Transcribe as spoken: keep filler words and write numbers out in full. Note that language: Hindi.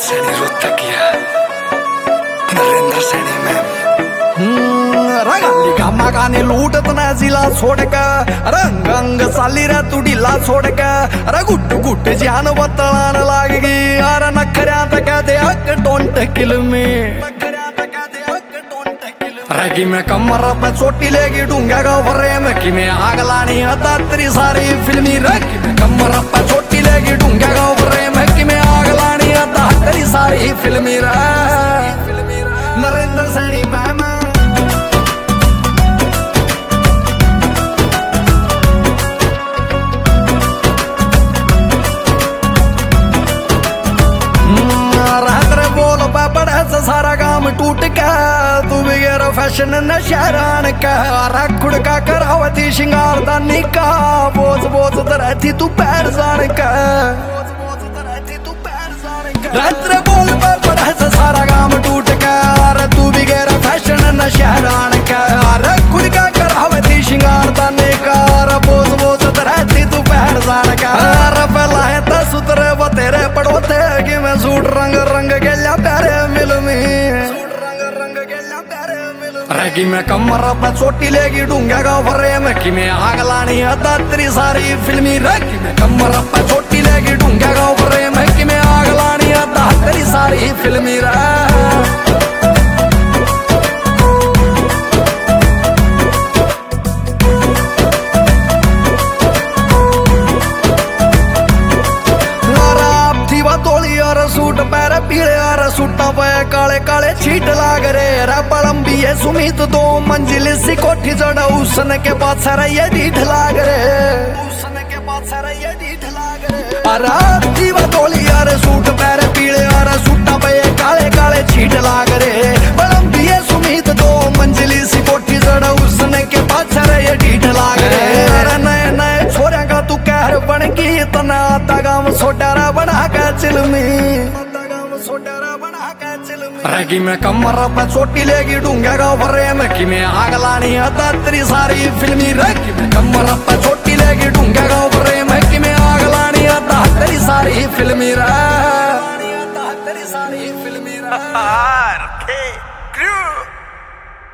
सैनी रोहतकिया नरेंद्र सैनी मैम रंगाली गामा गाने लूटत ना जिला छोड़ के रंग अंग साली रे तू ढीला छोड़ के अरे गुट गुट जान बतलान लागी अरे नखरिया तक दे हक डोंट किल में रगी में कमर पे चोटी लेगी डूंगा गा भरे में कि मैं आग लानी अदा तेरी सारी फिल्मी रगी में कमर पे चोटी लेगी डूंगा गा भरे में कि मैं आग लानी अदा तेरी सारी फिल्मी रे नरेंद्र सैनी मैम सारा काम टूट के तू बिगेर फैशन न शहरान का खुड़ का करावती शिंगार दानी का बोझ बोझ रहती तू पैर जान का रात्र बोल पर पड़ा सारा काम टूट के तू बिगेर फैशन न शहरान का खुड़ का करावती शिंगार दानी का बोझ बोझ रहती तू पैर जान का पहला है दस उतरे वो तेरे पड़ोते कि मैं सूट रंग रंग के लिया प्यारे मिल रगी में कमर पे चोटी लेगी डूंगा गा भरे में कि मैं आग लानी अदा तेरी सारी फिल्मी रगी में कमर पे चोटी लेगी डूंगा गा भरे में कि मैं आग लानी अदा तेरी सारी फिल्मी रे सूट पैर पीले और सूटा पे काले काले छीट लाग रे रबलंबी है सुमित दो मंजिल सी कोठी चढ़ा उसने के बाद सारा ये डीठ लाग रे उसने के बाद सारा ये डीठ लाग रे अरे दीवा तोली और सूट पैर पीले और सूटा पे काले काले छीट लाग रे बलंबी है सुमित दो मंजिल सी कोठी चढ़ा उसने के बाद सारा ये डीठ लाग रे अरे नए नए छोरा का तू कहर बन गई इतना दगाम सोडारा बना के चिलमी रगी में कमर पे चोटी लेगी डूंगा गा भरे में कि मैं आग लानी अदा तेरी सारी फिल्मी रगी में कमर